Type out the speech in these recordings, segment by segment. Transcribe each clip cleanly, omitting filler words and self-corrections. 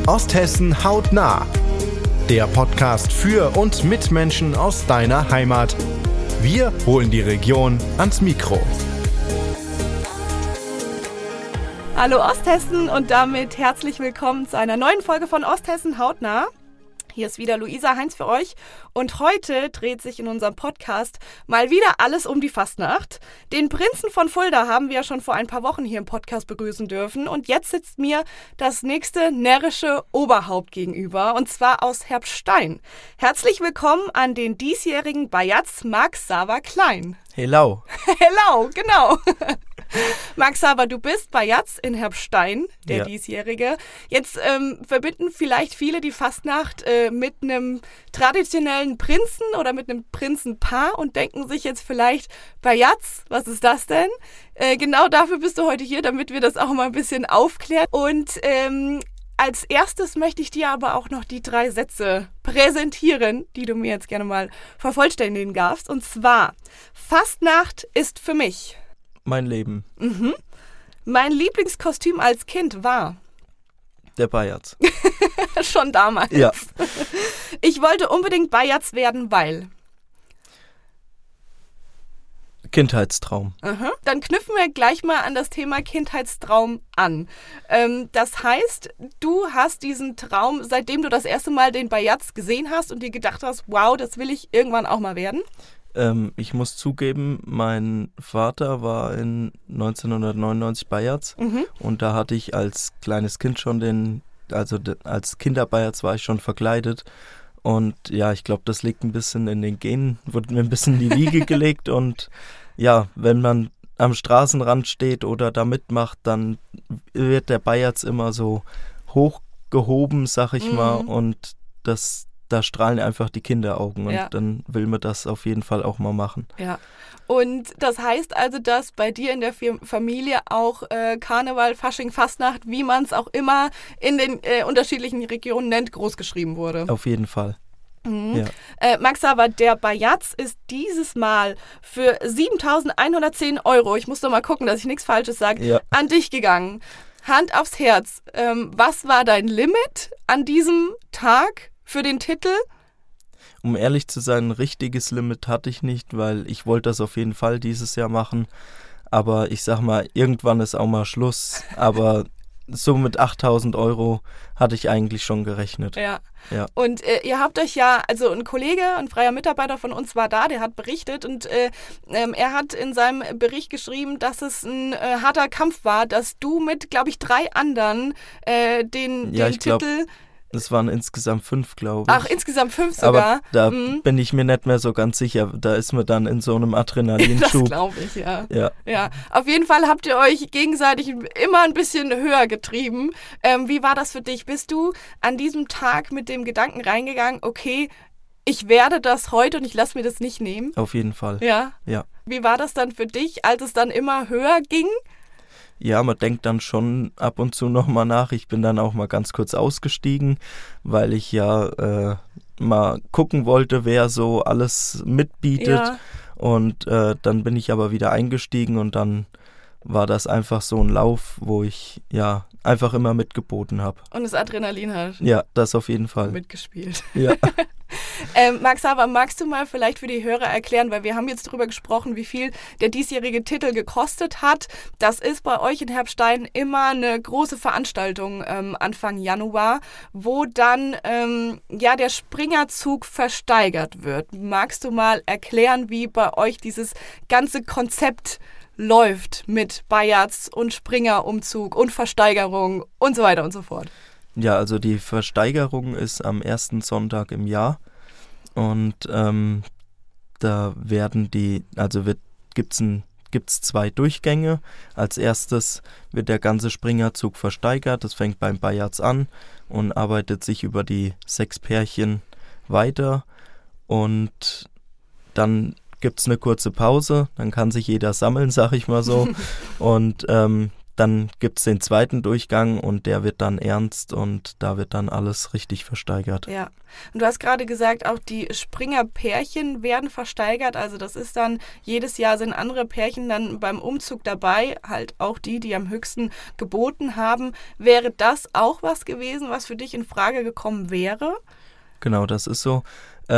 Osthessen hautnah. Der Podcast für und mit Menschen aus deiner Heimat. Wir holen die Region ans Mikro. Hallo Osthessen und damit herzlich willkommen zu einer neuen Folge von Osthessen hautnah. Hier ist wieder Luisa Heinz für euch und heute dreht sich in unserem Podcast mal wieder alles um die Fastnacht. Den Prinzen von Fulda haben wir ja schon vor ein paar Wochen hier im Podcast begrüßen dürfen und jetzt sitzt mir das nächste närrische Oberhaupt gegenüber und zwar aus Herbstein. Herzlich willkommen an den diesjährigen Bajaz Marc Sava Klein. Hello. Hello, genau. Marc Sava, du bist Bajaz in Herbstein, der diesjährige. Jetzt verbinden vielleicht viele die Fastnacht mit einem traditionellen Prinzen oder mit einem Prinzenpaar und denken sich jetzt vielleicht, Bajaz, was ist das denn? Genau dafür bist du heute hier, damit wir das auch mal ein bisschen aufklären. Und als erstes möchte ich dir aber auch noch die 3 Sätze präsentieren, die du mir jetzt gerne mal vervollständigen darfst. Und zwar, Fastnacht ist für mich mein Leben. Mein Lieblingskostüm als Kind war der Bajaz. Schon damals. Ja. Ich wollte unbedingt Bajaz werden, weil Kindheitstraum. Dann knüpfen wir gleich mal an das Thema Kindheitstraum an. Das heißt, du hast diesen Traum, seitdem du das erste Mal den Bajaz gesehen hast und dir gedacht hast, wow, das will ich irgendwann auch mal werden? Ich muss zugeben, mein Vater war in 1999 Bajaz und da hatte ich als kleines Kind schon als Kinderbajaz war ich schon verkleidet und ja, ich glaube, das liegt ein bisschen in den Genen, wurde mir ein bisschen in die Wiege gelegt und ja, wenn man am Straßenrand steht oder da mitmacht, dann wird der Bajaz immer so hochgehoben, sag ich mal, und da strahlen einfach die Kinderaugen und dann will man das auf jeden Fall auch mal machen. Ja, und das heißt also, dass bei dir in der Familie auch Karneval, Fasching, Fastnacht, wie man es auch immer in den unterschiedlichen Regionen nennt, großgeschrieben wurde. Auf jeden Fall. Ja. Marc Sava, der Bajaz ist dieses Mal für 7.110 €, ich muss doch mal gucken, dass ich nichts Falsches sage, an dich gegangen. Hand aufs Herz, was war dein Limit an diesem Tag für den Titel? Um ehrlich zu sein, ein richtiges Limit hatte ich nicht, weil ich wollte das auf jeden Fall dieses Jahr machen. Aber ich sag mal, irgendwann ist auch mal Schluss. Aber so mit 8.000 € hatte ich eigentlich schon gerechnet. Ja. Und ihr habt euch ja, also ein Kollege, ein freier Mitarbeiter von uns war da, der hat berichtet und er hat in seinem Bericht geschrieben, dass es ein harter Kampf war, dass du mit, glaube ich, 3 anderen den Titel... Es waren insgesamt 5, glaube ich. Ach, insgesamt 5 sogar? Aber da bin ich mir nicht mehr so ganz sicher. Da ist man dann in so einem Adrenalinschub. Das glaube ich, ja. Ja. Auf jeden Fall habt ihr euch gegenseitig immer ein bisschen höher getrieben. Wie war das für dich? Bist du an diesem Tag mit dem Gedanken reingegangen, okay, ich werde das heute und ich lasse mir das nicht nehmen? Auf jeden Fall. Ja? Ja. Wie war das dann für dich, als es dann immer höher ging? Ja, man denkt dann schon ab und zu nochmal nach. Ich bin dann auch mal ganz kurz ausgestiegen, weil ich ja mal gucken wollte, wer so alles mitbietet. Ja. Und dann bin ich aber wieder eingestiegen und dann war das einfach so ein Lauf, wo ich ja einfach immer mitgeboten habe. Und das Adrenalin hat? Ja, das auf jeden Fall. Mitgespielt. Ja. Marc Sava, magst du mal vielleicht für die Hörer erklären, weil wir haben jetzt darüber gesprochen, wie viel der diesjährige Titel gekostet hat. Das ist bei euch in Herbstein immer eine große Veranstaltung Anfang Januar, wo dann der Springerzug versteigert wird. Magst du mal erklären, wie bei euch dieses ganze Konzept läuft mit Bajaz und Springerumzug und Versteigerung und so weiter und so fort? Ja, also die Versteigerung ist am ersten Sonntag im Jahr und da gibt's 2 Durchgänge. Als erstes wird der ganze Springerzug versteigert. Das fängt beim Bajaz an und arbeitet sich über die 6 Pärchen weiter und dann gibt's eine kurze Pause, dann kann sich jeder sammeln, sag ich mal so. Und dann gibt es den zweiten Durchgang und der wird dann ernst und da wird dann alles richtig versteigert. Ja, und du hast gerade gesagt, auch die Springerpärchen werden versteigert. Also das ist dann, jedes Jahr sind andere Pärchen dann beim Umzug dabei, halt auch die am höchsten geboten haben. Wäre das auch was gewesen, was für dich in Frage gekommen wäre? Genau, das ist so.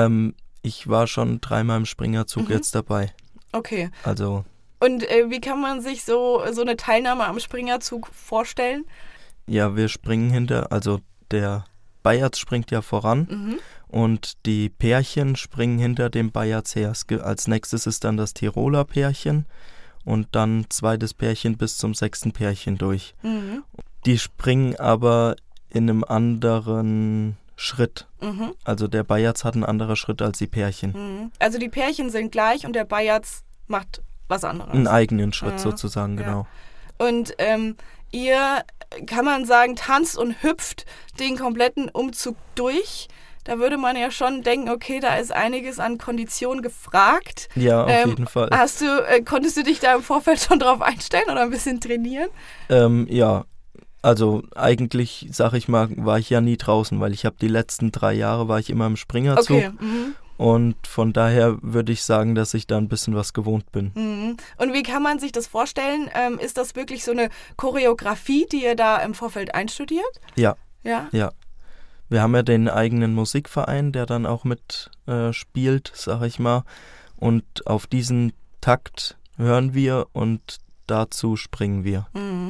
Ich war schon 3-mal im Springerzug jetzt dabei. Okay. Also... Und wie kann man sich so eine Teilnahme am Springerzug vorstellen? Ja, wir springen also der Bayerz springt ja voran und die Pärchen springen hinter dem Bayerz her. Als nächstes ist dann das Tiroler Pärchen und dann zweites Pärchen bis zum 6. Pärchen durch. Die springen aber in einem anderen Schritt. Also der Bayerz hat einen anderen Schritt als die Pärchen. Also die Pärchen sind gleich und der Bayerz macht was anderes. Einen eigenen Schritt sozusagen, genau. Und ihr, kann man sagen, tanzt und hüpft den kompletten Umzug durch. Da würde man ja schon denken, okay, da ist einiges an Kondition gefragt. Ja, auf jeden Fall. Konntest du dich da im Vorfeld schon drauf einstellen oder ein bisschen trainieren? Ja, also eigentlich, sag ich mal, war ich ja nie draußen, weil ich habe die letzten 3 Jahre war ich immer im Springerzug. Okay. Und von daher würde ich sagen, dass ich da ein bisschen was gewohnt bin. Und wie kann man sich das vorstellen? Ist das wirklich so eine Choreografie, die ihr da im Vorfeld einstudiert? Ja. Ja? Ja. Wir haben ja den eigenen Musikverein, der dann auch mit spielt, sag ich mal. Und auf diesen Takt hören wir und dazu springen wir.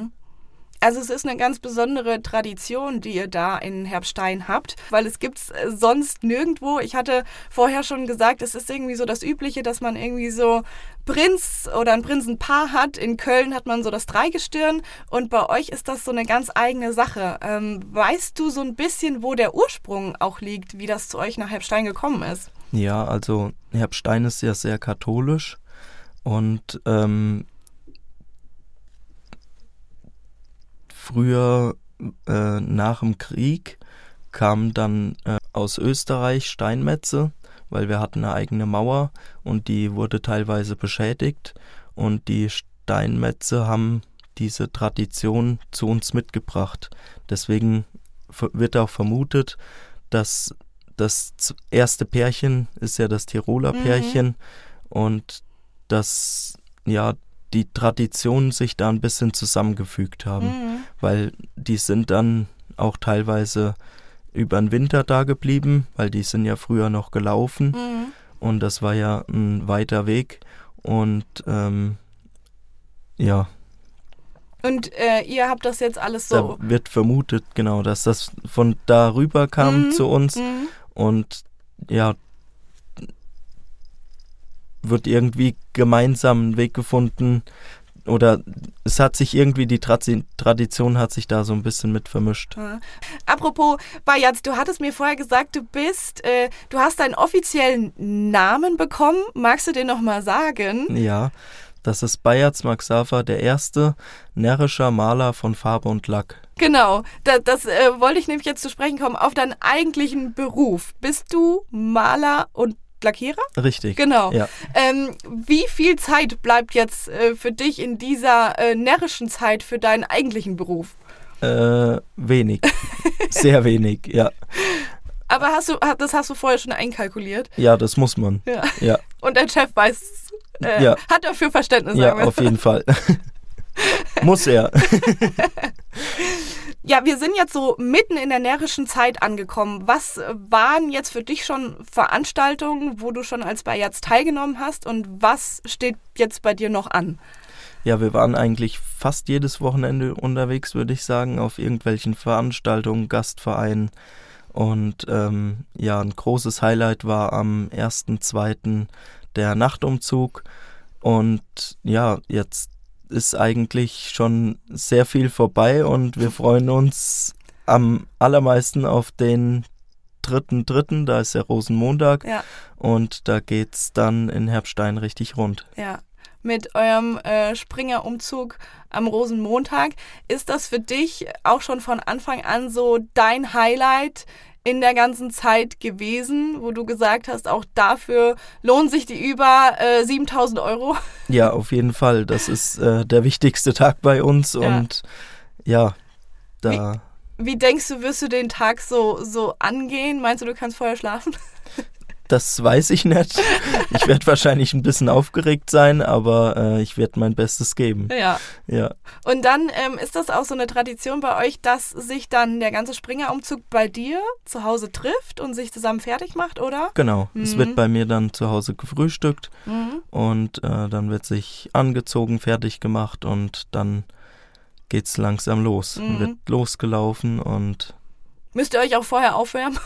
Also es ist eine ganz besondere Tradition, die ihr da in Herbstein habt, weil es gibt es sonst nirgendwo. Ich hatte vorher schon gesagt, es ist irgendwie so das Übliche, dass man irgendwie so Prinz oder ein Prinzenpaar hat. In Köln hat man so das Dreigestirn und bei euch ist das so eine ganz eigene Sache. Weißt du so ein bisschen, wo der Ursprung auch liegt, wie das zu euch nach Herbstein gekommen ist? Ja, also Herbstein ist ja sehr katholisch und früher nach dem Krieg kamen dann aus Österreich Steinmetze, weil wir hatten eine eigene Mauer und die wurde teilweise beschädigt und die Steinmetze haben diese Tradition zu uns mitgebracht. Deswegen wird auch vermutet, dass das erste Pärchen ist ja das Tiroler Pärchen und dass ja die Traditionen sich da ein bisschen zusammengefügt haben, weil die sind dann auch teilweise über den Winter da geblieben, weil die sind ja früher noch gelaufen und das war ja ein weiter Weg und ja. Und ihr habt das jetzt alles so... Da wird vermutet, genau, dass das von da rüber kam zu uns und ja, wird irgendwie gemeinsam einen Weg gefunden oder es hat sich irgendwie, die Tradition hat sich da so ein bisschen mit vermischt. Ja. Apropos Bayerz, du hattest mir vorher gesagt, du hast deinen offiziellen Namen bekommen. Magst du den nochmal sagen? Ja, das ist Bayerz Max Safer, der erste närrischer Maler von Farbe und Lack. Genau, das wollte ich nämlich jetzt zu sprechen kommen, auf deinen eigentlichen Beruf. Bist du Maler und Lackierer? Richtig. Genau. Ja. Wie viel Zeit bleibt jetzt für dich in dieser närrischen Zeit für deinen eigentlichen Beruf? Wenig. Sehr wenig, ja. Aber das hast du vorher schon einkalkuliert? Ja, das muss man. Ja. Und dein Chef hat dafür Verständnis. Ja, auf jeden Fall. Muss er. Ja, wir sind jetzt so mitten in der närrischen Zeit angekommen. Was waren jetzt für dich schon Veranstaltungen, wo du schon als Bayerz teilgenommen hast und was steht jetzt bei dir noch an? Ja, wir waren eigentlich fast jedes Wochenende unterwegs, würde ich sagen, auf irgendwelchen Veranstaltungen, Gastvereinen. Und ja, ein großes Highlight war am 1.2. der Nachtumzug. Und ja, jetzt ist eigentlich schon sehr viel vorbei und wir freuen uns am allermeisten auf den 3.3., da ist der Rosenmontag und da geht's dann in Herbstein richtig rund. Ja. mit eurem Springerumzug am Rosenmontag. Ist das für dich auch schon von Anfang an so dein Highlight in der ganzen Zeit gewesen, wo du gesagt hast, auch dafür lohnen sich die über 7.000 Euro? Ja, auf jeden Fall. Das ist der wichtigste Tag bei uns und ja, da... Wie denkst du, wirst du den Tag so angehen? Meinst du kannst vorher schlafen? Das weiß ich nicht. Ich werde wahrscheinlich ein bisschen aufgeregt sein, aber ich werde mein Bestes geben. Ja. Ja. Und dann ist das auch so eine Tradition bei euch, dass sich dann der ganze Springerumzug bei dir zu Hause trifft und sich zusammen fertig macht, oder? Genau. Es wird bei mir dann zu Hause gefrühstückt und dann wird sich angezogen, fertig gemacht und dann geht's langsam los. Wird losgelaufen und... Müsst ihr euch auch vorher aufwärmen?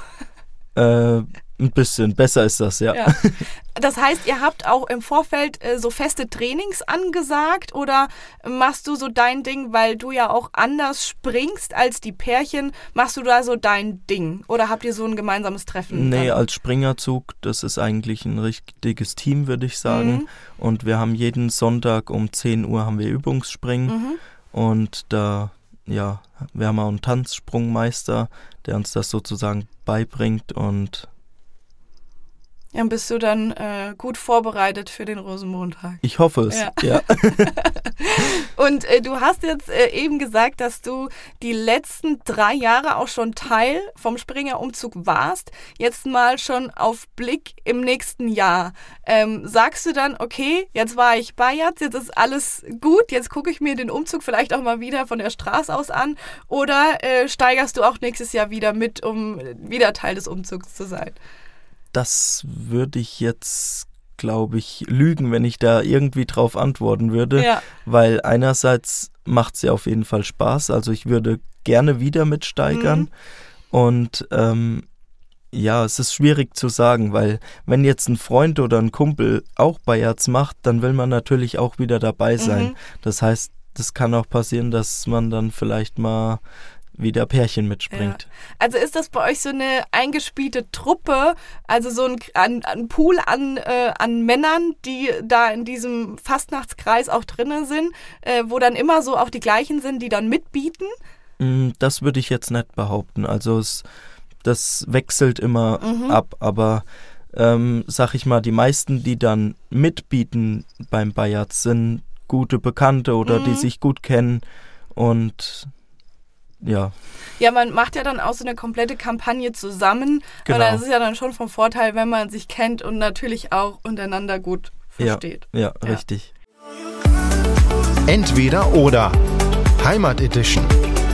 Ein bisschen. Besser ist das, ja. Das heißt, ihr habt auch im Vorfeld so feste Trainings angesagt oder machst du so dein Ding, weil du ja auch anders springst als die Pärchen, machst du da so dein Ding? Oder habt ihr so ein gemeinsames Treffen? Nee, als Springerzug, das ist eigentlich ein richtiges Team, würde ich sagen. Und wir haben jeden Sonntag um 10 Uhr haben wir Übungsspringen und da... Ja, wir haben auch einen Tanzsprungmeister, der uns das sozusagen beibringt und... Ja, bist du dann gut vorbereitet für den Rosenmontag? Ich hoffe es, ja. Und du hast jetzt eben gesagt, dass du die letzten 3 Jahre auch schon Teil vom Springerumzug warst. Jetzt mal schon auf Blick im nächsten Jahr. Sagst du dann, okay, jetzt war ich bei jetzt ist alles gut, jetzt gucke ich mir den Umzug vielleicht auch mal wieder von der Straße aus an oder steigerst du auch nächstes Jahr wieder mit, um wieder Teil des Umzugs zu sein? Das würde ich jetzt, glaube ich, lügen, wenn ich da irgendwie drauf antworten würde, weil einerseits macht es ja auf jeden Fall Spaß, also ich würde gerne wieder mitsteigern und es ist schwierig zu sagen, weil wenn jetzt ein Freund oder ein Kumpel auch Bayerts macht, dann will man natürlich auch wieder dabei sein. Das heißt, das kann auch passieren, dass man dann vielleicht mal wieder Pärchen mitspringt. Ja. Also ist das bei euch so eine eingespielte Truppe, also so ein Pool an Männern, die da in diesem Fastnachtskreis auch drinnen sind, wo dann immer so auch die gleichen sind, die dann mitbieten? Das würde ich jetzt nicht behaupten. Also das wechselt immer ab, aber sag ich mal, die meisten, die dann mitbieten beim Bayerts, sind gute Bekannte oder die sich gut kennen und ja. Ja, man macht ja dann auch so eine komplette Kampagne zusammen. Genau. Und das ist ja dann schon vom Vorteil, wenn man sich kennt und natürlich auch untereinander gut versteht. Ja, richtig. Entweder oder. Heimat Edition.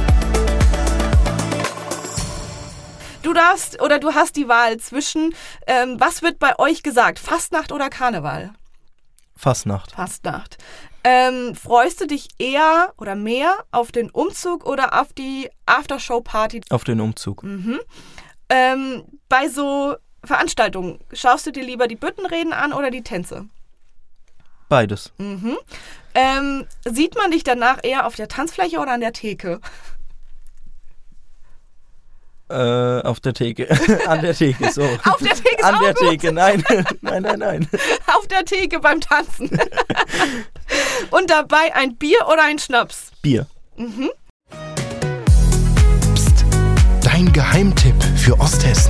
Du hast die Wahl zwischen, was wird bei euch gesagt? Fastnacht oder Karneval? Fastnacht. Freust du dich eher oder mehr auf den Umzug oder auf die Aftershow-Party? Auf den Umzug. Bei so Veranstaltungen, schaust du dir lieber die Büttenreden an oder die Tänze? Beides. Sieht man dich danach eher auf der Tanzfläche oder an der Theke? Auf der Theke. An der Theke, so. Auf der Theke ist An auch der gut. Theke, nein. Nein. Auf der Theke beim Tanzen. Und dabei ein Bier oder ein Schnaps? Bier. Psst, dein Geheimtipp für Osthessen.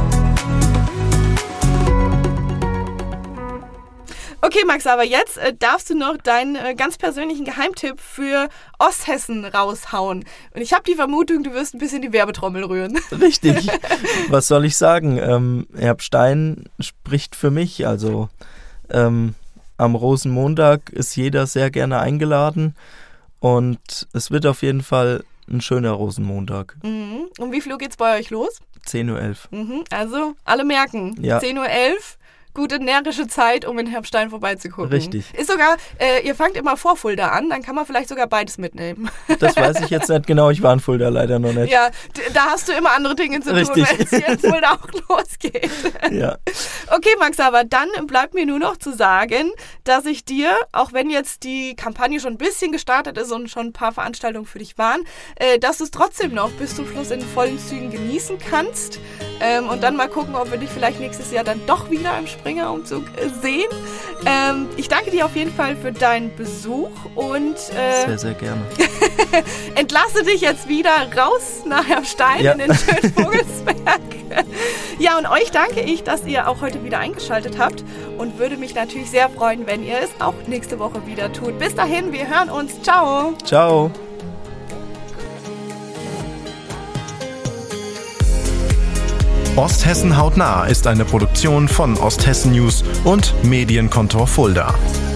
Okay, Max, aber jetzt darfst du noch deinen ganz persönlichen Geheimtipp für Osthessen raushauen. Und ich habe die Vermutung, du wirst ein bisschen die Werbetrommel rühren. Richtig. Was soll ich sagen? Herbstein spricht für mich. Also am Rosenmontag ist jeder sehr gerne eingeladen. Und es wird auf jeden Fall ein schöner Rosenmontag. Um wie viel Uhr geht's bei euch los? 10.11 Uhr. Also alle merken, Ja. 10.11 Uhr. Gute närrische Zeit, um in Herbstein vorbeizugucken. Richtig. Ist sogar, ihr fangt immer vor Fulda an, dann kann man vielleicht sogar beides mitnehmen. Das weiß ich jetzt nicht genau. Ich war in Fulda leider noch nicht. Ja, da hast du immer andere Dinge zu tun, Richtig. wenn es hier in Fulda auch losgeht. Ja. Okay, Max, aber dann bleibt mir nur noch zu sagen, dass ich dir, auch wenn jetzt die Kampagne schon ein bisschen gestartet ist und schon ein paar Veranstaltungen für dich waren, dass du es trotzdem noch bis zum Schluss in vollen Zügen genießen kannst und dann mal gucken, ob wir dich vielleicht nächstes Jahr dann doch wieder im Springen Springerumzug sehen. Ich danke dir auf jeden Fall für deinen Besuch und sehr, sehr gerne. entlasse dich jetzt wieder raus nach Herbstein in den schönen Vogelsberg. Ja, und euch danke ich, dass ihr auch heute wieder eingeschaltet habt und würde mich natürlich sehr freuen, wenn ihr es auch nächste Woche wieder tut. Bis dahin, wir hören uns. Ciao. Ciao. Osthessen hautnah ist eine Produktion von Osthessen News und Medienkontor Fulda.